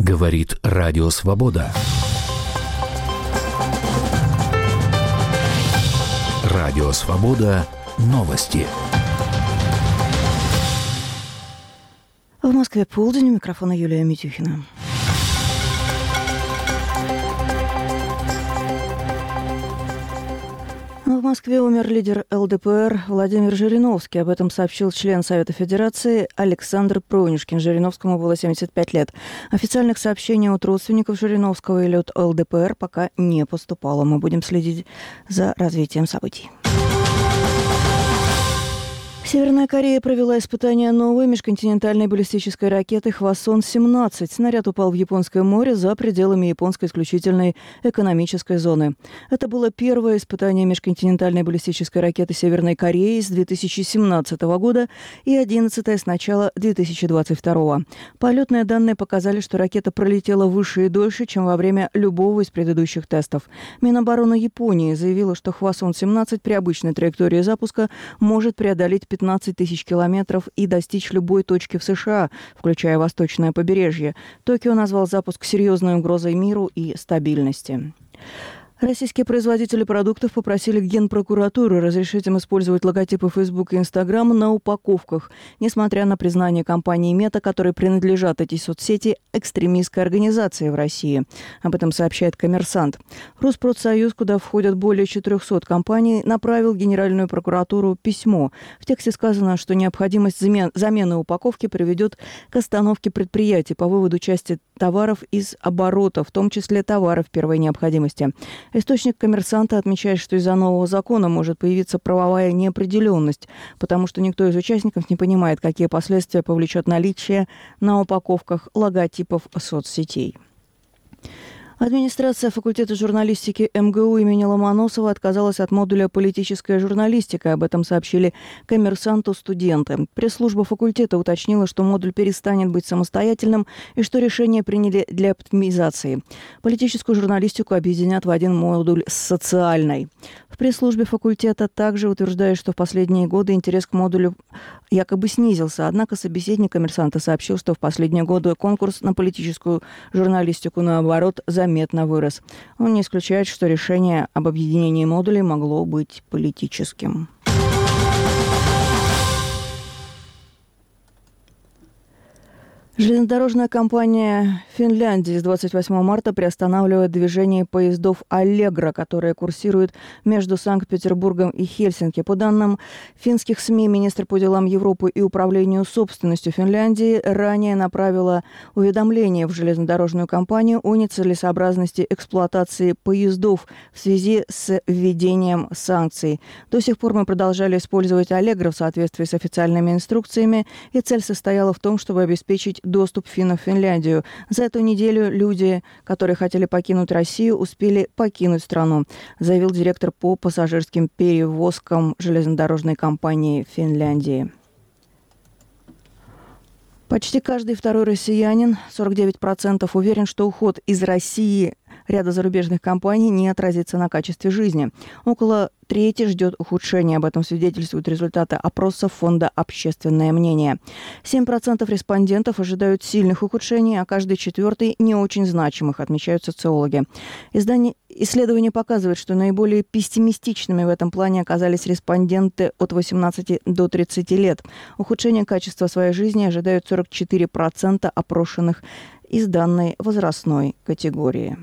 Говорит Радио Свобода. Радио Свобода. Новости. В Москве полдень. У микрофона Юлия Митюхина. В Москве умер лидер ЛДПР Владимир Жириновский. Об этом сообщил член Совета Федерации Александр Пронюшкин. Жириновскому было 75 лет. Официальных сообщений от родственников Жириновского или от ЛДПР пока не поступало. Мы будем следить за развитием событий. Северная Корея провела испытание новой межконтинентальной баллистической ракеты «Хвасон-17». Снаряд упал в Японское море за пределами японской исключительной экономической зоны. Это было первое испытание межконтинентальной баллистической ракеты Северной Кореи с 2017 года и 11-е с начала 2022. Полетные данные показали, что ракета пролетела выше и дольше, чем во время любого из предыдущих тестов. Минобороны Японии заявила, что «Хвасон-17» при обычной траектории запуска может преодолеть 15 тысяч километров и достичь любой точки в США, включая восточное побережье. Токио назвал запуск серьезной угрозой миру и стабильности. Российские производители продуктов попросили Генпрокуратуру разрешить им использовать логотипы Facebook и Instagram на упаковках, несмотря на признание компании Мета, которой принадлежат эти соцсети, экстремистской организации в России. Об этом сообщает «Коммерсант». Роспродсоюз, куда входят более 400 компаний, направил в Генеральную прокуратуру письмо. В тексте сказано, что необходимость замены упаковки приведет к остановке предприятий по выводу части товаров из оборота, в том числе товаров первой необходимости. Источник «Коммерсанта» отмечает, что из-за нового закона может появиться правовая неопределенность, потому что никто из участников не понимает, какие последствия повлечет наличие на упаковках логотипов соцсетей. Администрация факультета журналистики МГУ имени Ломоносова отказалась от модуля «Политическая журналистика». Об этом сообщили «Коммерсанту» студенты. Пресс-служба факультета уточнила, что модуль перестанет быть самостоятельным и что решение приняли для оптимизации. Политическую журналистику объединят в один модуль с социальной. В пресс-службе факультета также утверждают, что в последние годы интерес к модулю якобы снизился. Однако собеседник «Коммерсанта» сообщил, что в последние годы конкурс на политическую журналистику, наоборот, заметно вырос. Он не исключает, что решение об объединении модулей могло быть политическим. Железнодорожная компания Финляндии с 28 марта приостанавливает движение поездов «Аллегро», которые курсируют между Санкт-Петербургом и Хельсинки. По данным финских СМИ, министр по делам Европы и управлению собственностью Финляндии ранее направила уведомление в железнодорожную компанию о нецелесообразности эксплуатации поездов в связи с введением санкций. До сих пор мы продолжали использовать «Аллегро» в соответствии с официальными инструкциями, и цель состояла в том, чтобы обеспечить доступ финнов в Финляндию. За эту неделю люди, которые хотели покинуть Россию, успели покинуть страну, заявил директор по пассажирским перевозкам железнодорожной компании Финляндии. Почти каждый второй россиянин, 49%, уверен, что уход из России ряда зарубежных компаний не отразится на качестве жизни. Около трети ждет ухудшения. Об этом свидетельствуют результаты опроса фонда «Общественное мнение». 7% респондентов ожидают сильных ухудшений, а каждый четвертый – не очень значимых, отмечают социологи. Исследование показывает, что наиболее пессимистичными в этом плане оказались респонденты от 18 до 30 лет. Ухудшение качества своей жизни ожидают 44% опрошенных из данной возрастной категории.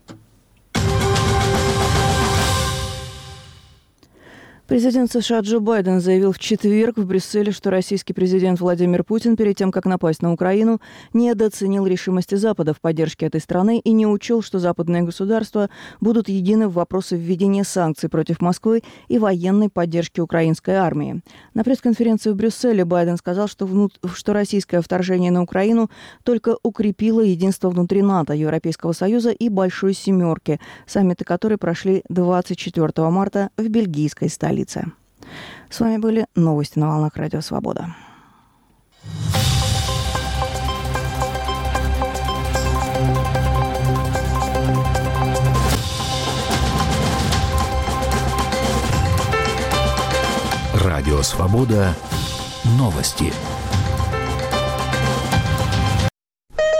Президент США Джо Байден заявил в четверг в Брюсселе, что российский президент Владимир Путин перед тем, как напасть на Украину, недооценил решимости Запада в поддержке этой страны и не учел, что западные государства будут едины в вопросе введения санкций против Москвы и военной поддержки украинской армии. На пресс-конференции в Брюсселе Байден сказал, что российское вторжение на Украину только укрепило единство внутри НАТО, Европейского Союза и Большой Семерки, саммиты которой прошли 24 марта в бельгийской столице. С вами были новости на волнах Радио Свобода. Радио Свобода. Новости.